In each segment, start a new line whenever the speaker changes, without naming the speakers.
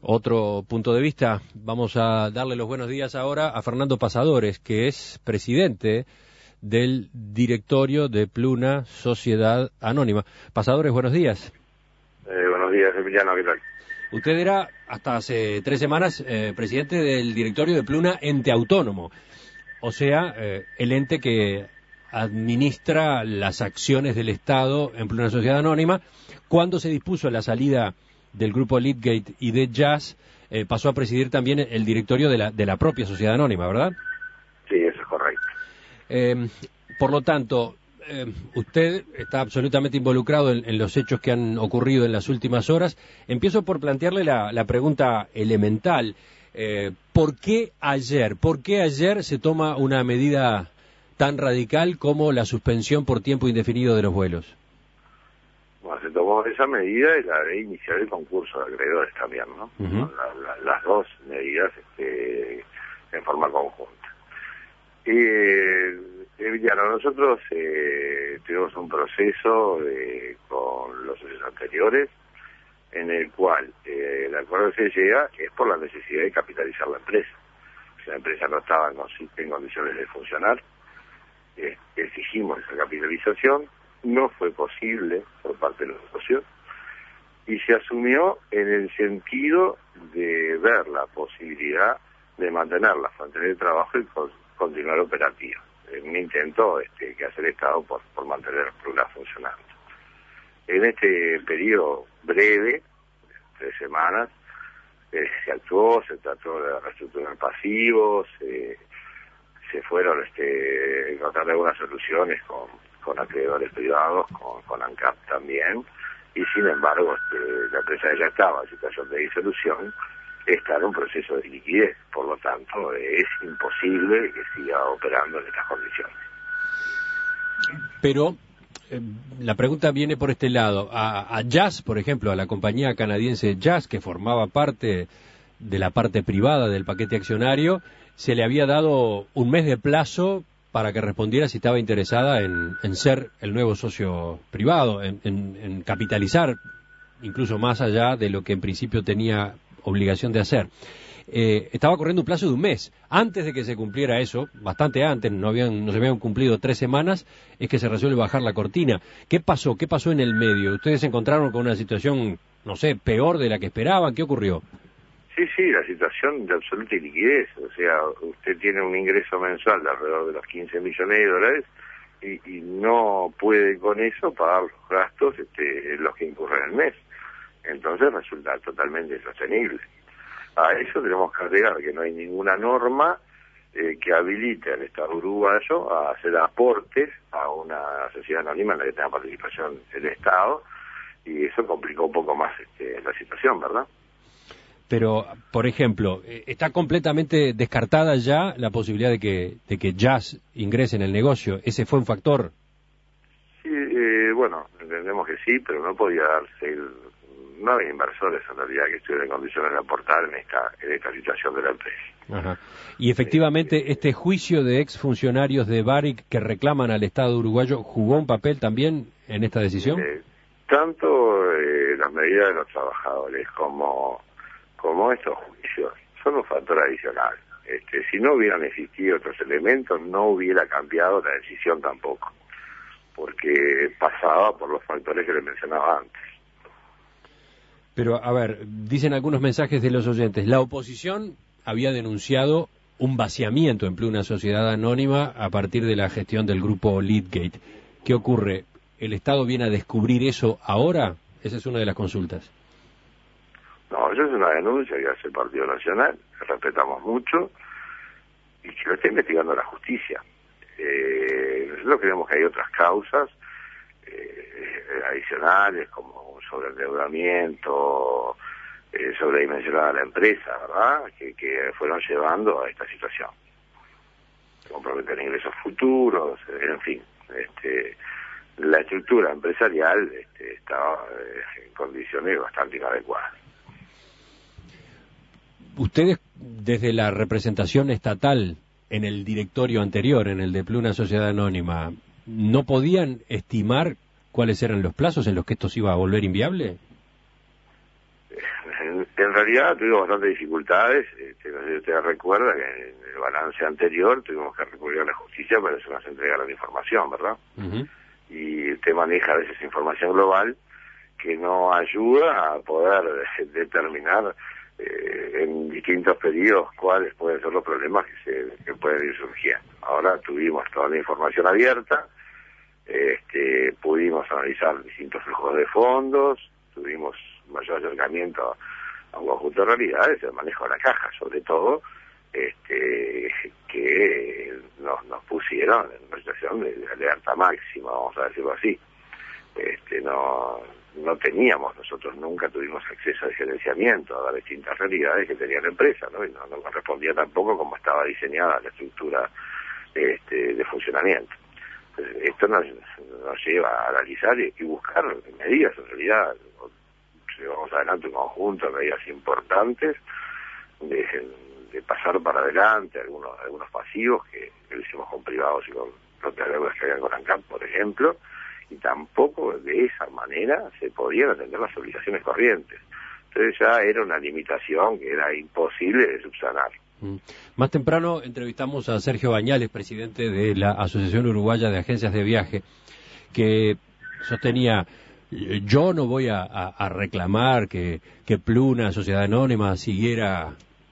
otro punto de vista. Vamos a darle los buenos días ahora a Fernando Pasadores, que es presidente del directorio de Pluna Sociedad Anónima. Pasadores, buenos días.
Buenos días, Emiliano, ¿qué tal?
Usted era, hasta hace 3 semanas, presidente del directorio de Pluna Ente Autónomo, o sea, el ente que administra las acciones del Estado en Pluna Sociedad Anónima. Cuando se dispuso la salida del grupo Leadgate y de Jazz, pasó a presidir también el directorio de la propia Sociedad Anónima, ¿verdad?
Sí, eso es correcto.
Por lo tanto, usted está absolutamente involucrado en los hechos que han ocurrido en las últimas horas. Empiezo por plantearle la pregunta elemental. ¿Por qué ayer se toma una medida tan radical como la suspensión por tiempo indefinido de los vuelos?
Bueno, se tomó esa medida y la de iniciar el concurso de acreedores también, ¿no?
Uh-huh.
Las dos medidas en forma conjunta. Emiliano, nosotros tuvimos un proceso con los socios anteriores en el cual el acuerdo que se llega es por la necesidad de capitalizar la empresa. Si la empresa no estaba en condiciones de funcionar, exigimos esa capitalización, no fue posible por parte de los socios y se asumió en el sentido de ver la posibilidad de mantener la fuente de trabajo y continuar operativa. Un intento que hace el Estado por mantener Pluna funcionando. En este periodo breve, 3 semanas, se actuó, se trató de reestructurar pasivos, se fueron encontrar algunas soluciones con acreedores privados, con ANCAP también, y sin embargo la empresa ya estaba en situación de disolución, está en un proceso de liquidez, por lo tanto es imposible que siga operando en estas condiciones.
Pero la pregunta viene por este lado. A Jazz, por ejemplo, a la compañía canadiense Jazz, que formaba parte de la parte privada del paquete accionario, se le había dado 1 mes de plazo para que respondiera si estaba interesada en ser el nuevo socio privado, en capitalizar incluso más allá de lo que en principio tenía obligación de hacer. Estaba corriendo un plazo de 1 mes. Antes de que se cumpliera eso, bastante antes, no se habían cumplido 3 semanas, es que se resuelve bajar la cortina. ¿Qué pasó? ¿Qué pasó en el medio? ¿Ustedes se encontraron con una situación, no sé, peor de la que esperaban? ¿Qué ocurrió?
Sí, la situación de absoluta liquidez. O sea, usted tiene un ingreso mensual de alrededor de los 15 millones de dólares y no puede con eso pagar los gastos los que incurren en el mes. Entonces resulta totalmente insostenible. A eso tenemos que agregar que no hay ninguna norma que habilite al Estado uruguayo a hacer aportes a una sociedad anónima en la que tenga participación el Estado, y eso complicó un poco más la situación, ¿verdad?
Pero, por ejemplo, ¿está completamente descartada ya la posibilidad de que Jazz ingrese en el negocio? ¿Ese fue un factor?
Sí, bueno, entendemos que sí, pero no podía darse no había inversores en realidad que estuvieran en condiciones de aportar en esta situación de la empresa.
Ajá. Y efectivamente, este juicio de exfuncionarios de Barrick que reclaman al Estado uruguayo, ¿jugó un papel también en esta decisión?
Tanto las medidas de los trabajadores como estos juicios son un factor adicional. Si no hubieran existido otros elementos, no hubiera cambiado la decisión tampoco, porque pasaba por los factores que le mencionaba antes.
Pero, a ver, dicen algunos mensajes de los oyentes, la oposición había denunciado un vaciamiento en Pluna Sociedad Anónima a partir de la gestión del grupo Leadgate. ¿Qué ocurre? ¿El Estado viene a descubrir eso ahora? Esa es una de las consultas.
No, eso es una denuncia que hace el Partido Nacional, que respetamos mucho, y que lo está investigando la justicia. Nosotros creemos que hay otras causas adicionales, como sobreendeudamiento, sobredimensionada la empresa, ¿verdad?, que fueron llevando a esta situación. Comprometer ingresos futuros, en fin. La estructura empresarial estaba en condiciones bastante inadecuadas.
Ustedes, desde la representación estatal en el directorio anterior, en el de Pluna Sociedad Anónima, ¿no podían estimar cuáles eran los plazos en los que esto se iba a volver inviable?
En realidad tuvimos bastantes dificultades. No sé si usted recuerda que en el balance anterior tuvimos que recurrir a la justicia para que se nos entregara la información, ¿verdad? Y usted maneja a veces información global que no ayuda a poder determinar en distintos periodos cuáles pueden ser los problemas que pueden ir surgiendo. Ahora tuvimos toda la información abierta, pudimos analizar distintos flujos de fondos, tuvimos mayor acercamiento a un conjunto de realidades, el manejo de la caja sobre todo, que nos pusieron en una situación de alerta máxima, vamos a decirlo así. No teníamos, nosotros nunca tuvimos acceso al gerenciamiento, a las distintas realidades que tenía la empresa, ¿no? Y no correspondía tampoco como estaba diseñada la estructura de funcionamiento. Entonces, esto nos lleva a analizar y buscar medidas, en realidad. Llevamos adelante un conjunto de medidas importantes, de pasar para adelante algunos pasivos que lo hicimos con privados y con propias deudas que habían con ANCAP, por ejemplo, y tampoco de esa manera se podían atender las obligaciones corrientes. Entonces ya era una limitación que era imposible de subsanar.
Más temprano entrevistamos a Sergio Bañales, presidente de la Asociación Uruguaya de Agencias de Viaje, que sostenía: yo no voy a reclamar que Pluna, Sociedad Anónima, siguiera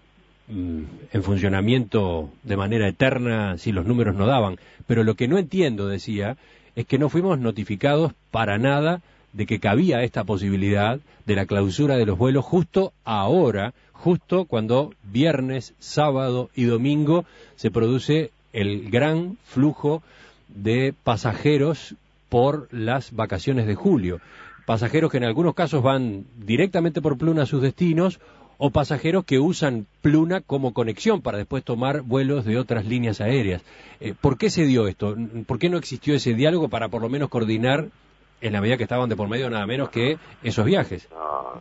en funcionamiento de manera eterna si los números no daban, pero lo que no entiendo, decía, es que no fuimos notificados para nada de que cabía esta posibilidad de la clausura de los vuelos justo ahora, justo cuando viernes, sábado y domingo se produce el gran flujo de pasajeros por las vacaciones de julio. Pasajeros que en algunos casos van directamente por Pluna a sus destinos, o pasajeros que usan Pluna como conexión para después tomar vuelos de otras líneas aéreas. ¿Por qué se dio esto? ¿Por qué no existió ese diálogo para por lo menos coordinar, en la medida que estaban de por medio, nada menos que esos viajes?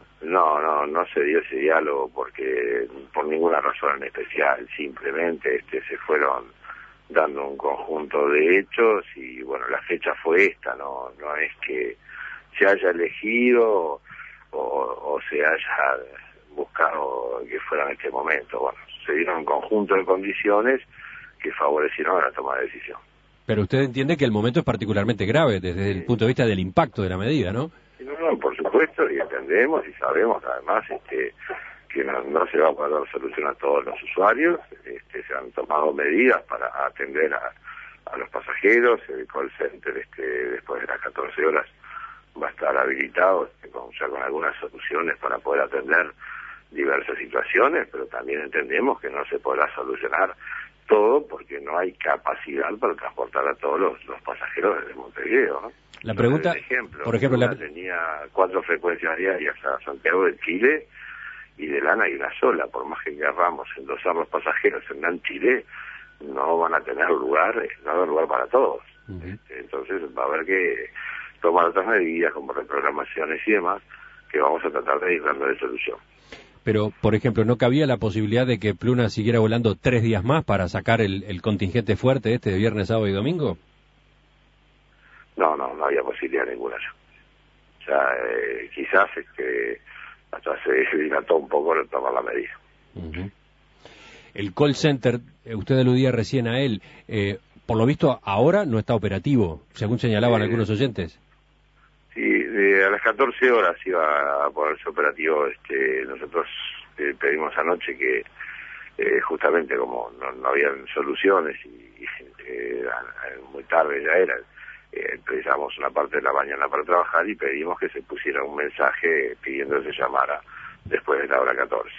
No se dio ese diálogo porque por ninguna razón en especial, simplemente se fueron dando un conjunto de hechos y bueno, la fecha fue esta, no es que se haya elegido o se haya buscado que fuera en este momento. Bueno, se dieron un conjunto de condiciones que favorecieron a la toma de decisión.
Pero usted entiende que el momento es particularmente grave desde el punto de vista del impacto de la medida, ¿no?
No, por supuesto, y entendemos y sabemos además que no se va a poder dar solución a todos los usuarios. Se han tomado medidas para atender a los pasajeros. El call center después de las 14 horas va a estar habilitado ya con algunas soluciones para poder atender diversas situaciones, pero también entendemos que no se podrá solucionar todo porque no hay capacidad para transportar a todos los pasajeros desde Montevideo, ¿no?
La pregunta, por ejemplo,
tenía 4 frecuencias diarias a Santiago de Chile y de LAN hay una sola. Por más que querramos endosar los pasajeros en LAN Chile, no van a tener lugar, no va a haber lugar para todos. Entonces va a haber que tomar otras medidas como reprogramaciones y demás, que vamos a tratar de ir dándole solución.
Pero, por ejemplo, ¿no cabía la posibilidad de que Pluna siguiera volando 3 días más para sacar el contingente fuerte de viernes, sábado y domingo?
No había posibilidad ninguna. O sea, quizás hasta se dilató un poco el tomar la medida.
El call center, usted aludía recién a él, por lo visto ahora no está operativo, según señalaban algunos oyentes.
Sí, a las 14 horas iba a ponerse operativo. Nosotros pedimos anoche que justamente como no habían soluciones y muy tarde ya era, empezamos una parte de la mañana para trabajar y pedimos que se pusiera un mensaje pidiendo que se llamara después de la hora 14.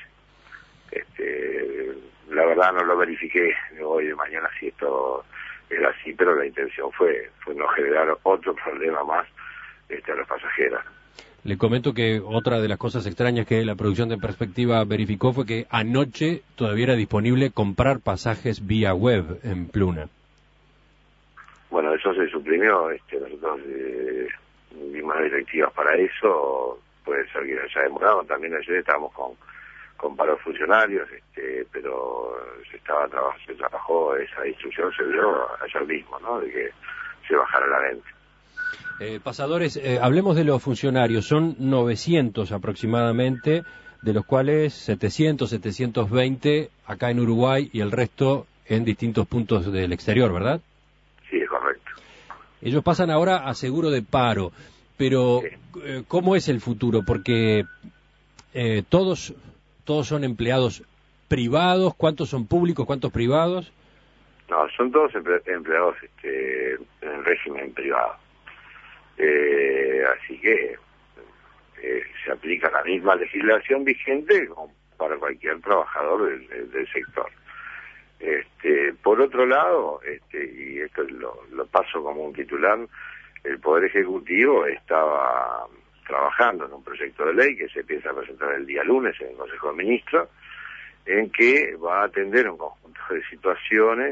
La verdad no lo verifiqué hoy de mañana si esto era así, pero la intención fue no generar otro problema más a los pasajeros.
Le comento que otra de las cosas extrañas que la producción de Perspectiva verificó fue que anoche todavía era disponible comprar pasajes vía web en Pluna.
Bueno, eso se suprimió, nosotros dimos directivas para eso, puede ser que haya demorado, también ayer estábamos con paros funcionarios, pero se trabajó, esa instrucción se dio ayer mismo, ¿no?, de que se bajara la venta.
Pasadores, hablemos de los funcionarios, son 900 aproximadamente de los cuales 700, 720 acá en Uruguay y el resto en distintos puntos del exterior, ¿verdad?
Sí, es correcto.
Ellos pasan ahora a seguro de paro, pero
Sí.
¿cómo es el futuro? Porque todos son empleados privados. ¿Cuántos son públicos? ¿Cuántos privados?
No, son todos empleados en régimen privado. Así que se aplica la misma legislación vigente como para cualquier trabajador del sector. Por otro lado, y esto lo paso como un titular, el Poder Ejecutivo estaba trabajando en un proyecto de ley que se piensa presentar el día lunes en el Consejo de Ministros, en que va a atender un conjunto de situaciones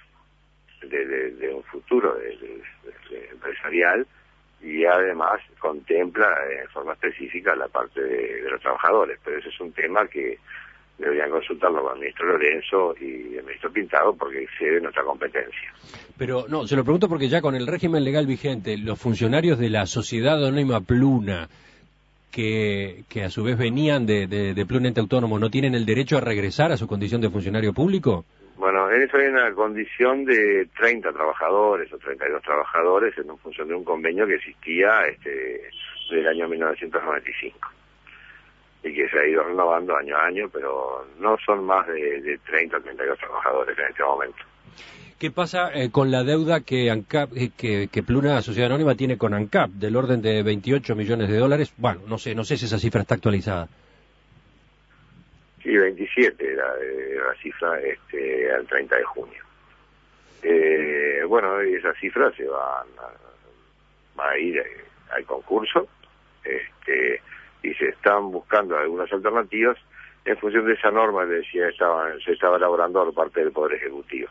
de un futuro empresarial, y además contempla en forma específica la parte de los trabajadores, pero ese es un tema que deberían consultarlo con el ministro Lorenzo y el ministro Pintado porque excede nuestra competencia.
Pero no, se lo pregunto porque ya con el régimen legal vigente, los funcionarios de la Sociedad Anónima Pluna, que a su vez venían de Pluna Ente Autónomo, ¿no tienen el derecho a regresar a su condición de funcionario público?
Bueno, en eso hay una condición de 30 trabajadores o 32 trabajadores en función de un convenio que existía del año 1995 y que se ha ido renovando año a año, pero no son más de 30 o 32 trabajadores en este momento.
¿Qué pasa con la deuda que ANCAP, que Pluna Sociedad Anónima tiene con ANCAP, del orden de 28 millones de dólares? Bueno, no sé si esa cifra está actualizada.
Sí, 27 era la cifra al 30 de junio. Bueno, esas cifras se van a ir al concurso y se están buscando algunas alternativas en función de esa norma que decía se estaba elaborando por parte del Poder Ejecutivo.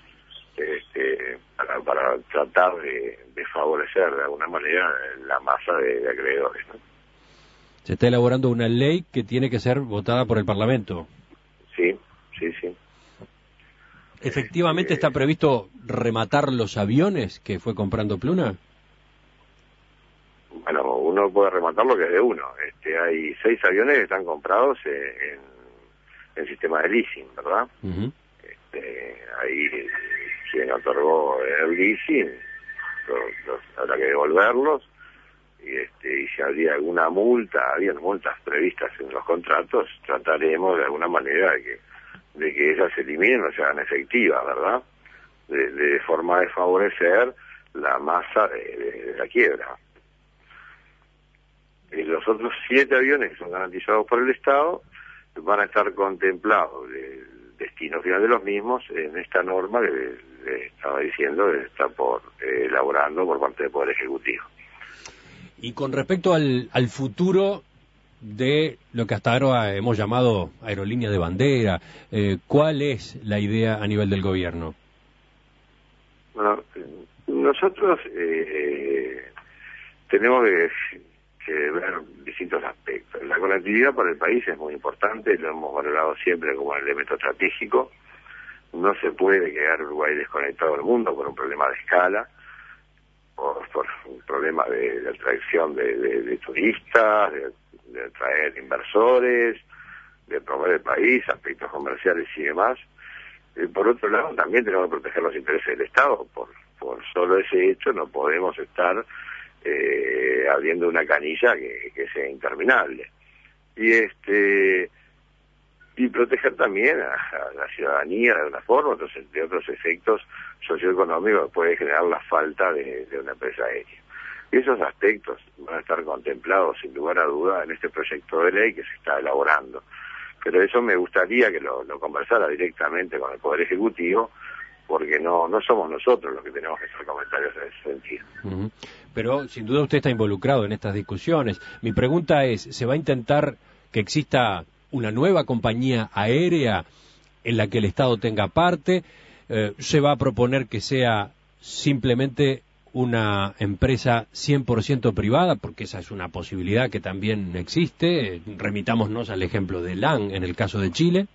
Para tratar de favorecer de alguna manera la masa de acreedores, ¿no?
Se está elaborando una ley que tiene que ser votada por el Parlamento.
Sí.
¿Efectivamente está previsto rematar los aviones que fue comprando Pluna?
Bueno, uno puede rematar lo que es de uno. Hay 6 aviones que están comprados en sistema de leasing, ¿verdad?
Uh-huh.
Ahí quien otorgó el leasing habrá que devolverlos. Y si habría alguna habían multas previstas en los contratos, trataremos de alguna manera de que esas se eliminen o se hagan efectivas, ¿verdad? De forma de favorecer la masa de la quiebra. Los otros 7 aviones que son garantizados por el Estado van a estar contemplados el destino final de los mismos en esta norma que le estaba diciendo, que está elaborando por parte del Poder Ejecutivo.
Y con respecto al futuro de lo que hasta ahora hemos llamado aerolínea de bandera, ¿cuál es la idea a nivel del gobierno?
Bueno, nosotros tenemos que ver distintos aspectos. La conectividad para el país es muy importante, lo hemos valorado siempre como un elemento estratégico. No se puede quedar Uruguay desconectado del mundo por un problema de escala, por un problema de atracción de turistas, de atraer inversores, de promover el país, aspectos comerciales y demás. Por otro lado, también tenemos que proteger los intereses del Estado. Por solo ese hecho no podemos estar abriendo una canilla que sea interminable. Y proteger también a la ciudadanía de alguna forma, de otros efectos socioeconómicos que puede generar la falta de una empresa aérea. Y esos aspectos van a estar contemplados sin lugar a duda en este proyecto de ley que se está elaborando. Pero eso me gustaría que lo conversara directamente con el Poder Ejecutivo, porque no somos nosotros los que tenemos que hacer comentarios en ese sentido.
Uh-huh. Pero sin duda usted está involucrado en estas discusiones. Mi pregunta es, ¿se va a intentar que exista una nueva compañía aérea en la que el Estado tenga parte? ¿Se va a proponer que sea simplemente una empresa 100% privada? Porque esa es una posibilidad que también existe. Remitámonos al ejemplo de LAN en el caso de Chile.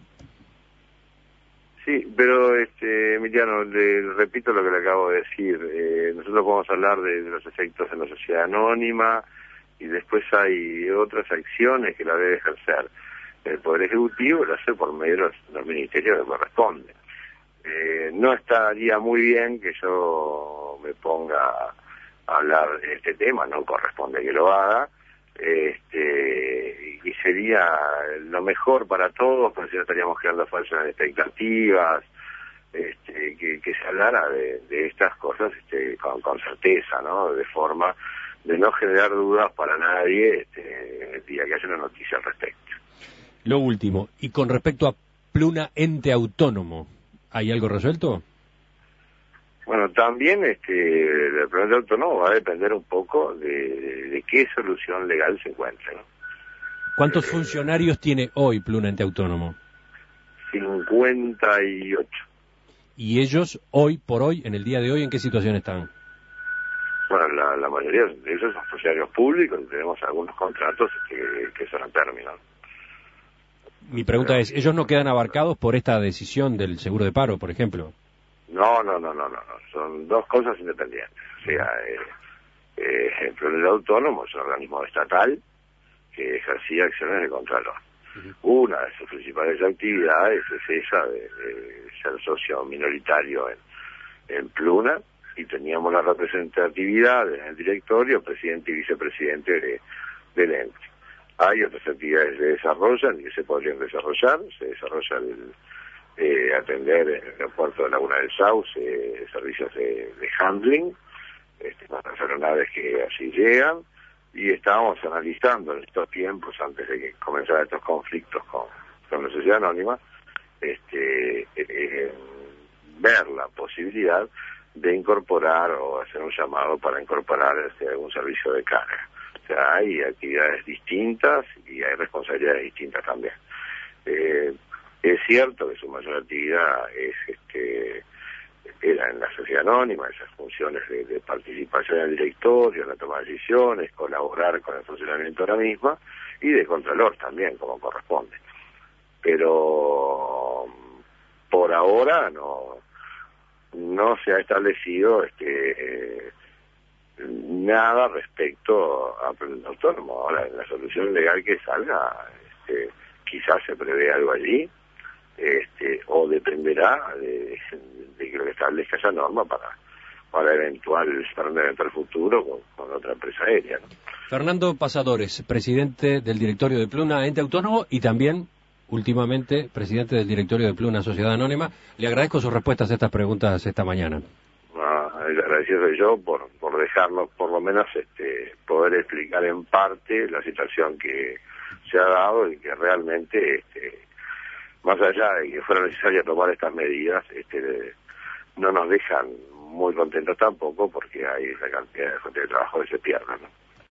Sí, pero Emiliano, le repito lo que le acabo de decir. Nosotros podemos hablar de los efectos en la sociedad anónima y después hay otras acciones que la debe ejercer. el Poder Ejecutivo, lo hace por medio de los ministerios que corresponden. No estaría muy bien que yo me ponga a hablar de este tema, no corresponde que lo haga, y sería lo mejor para todos, porque si no estaríamos creando falsas expectativas, que se hablara de estas cosas con certeza, ¿no? De forma de no generar dudas para nadie el día que haya una noticia al respecto.
Lo último, y con respecto a Pluna ente autónomo, ¿hay algo resuelto?
Bueno, también el Pluna autónomo va a depender un poco de qué solución legal se encuentre, ¿no?
¿Cuántos funcionarios tiene hoy Pluna ente autónomo?
58.
¿Y ellos, hoy por hoy, en el día de hoy, en qué situación están?
Bueno, la mayoría de ellos son funcionarios públicos y tenemos algunos contratos que son a término.
Mi pregunta es, ¿ellos no quedan abarcados por esta decisión del seguro de paro, por ejemplo?
No. Son dos cosas independientes. O sea, el Pluna autónomo es un organismo estatal que ejercía acciones de contralor. Una de sus principales actividades es esa de ser socio minoritario en Pluna, y teníamos la representatividad en el directorio, presidente y vicepresidente del ente. Hay otras actividades que se desarrollan y que se podrían desarrollar. Se desarrolla atender en el aeropuerto de Laguna del Sauce servicios de handling, con las aeronaves que allí llegan, y estábamos analizando en estos tiempos, antes de que comenzaran estos conflictos con la sociedad anónima, ver la posibilidad de incorporar o hacer un llamado para incorporar algún servicio de carga. O sea, hay actividades distintas y hay responsabilidades distintas también. Es cierto que su mayor actividad era en la sociedad anónima, esas funciones de participación en el directorio, en la toma de decisiones, colaborar con el funcionamiento de la misma, y de contralor también, como corresponde. Pero por ahora no se ha establecido nada respecto a Pluna autónomo. Ahora, en la solución legal que salga, quizás se prevé algo allí, o dependerá de que lo que establezca esa norma para un eventual futuro con otra empresa aérea, ¿no?
Fernando Pasadores, presidente del directorio de Pluna ente autónomo y también, últimamente, presidente del directorio de Pluna Sociedad Anónima. Le agradezco sus respuestas a estas preguntas esta mañana.
El agradecido soy yo por dejarnos, por lo menos, poder explicar en parte la situación que se ha dado y que realmente, más allá de que fuera necesario tomar estas medidas, no nos dejan muy contentos tampoco, porque hay la cantidad de fuentes de trabajo que se pierden, ¿no?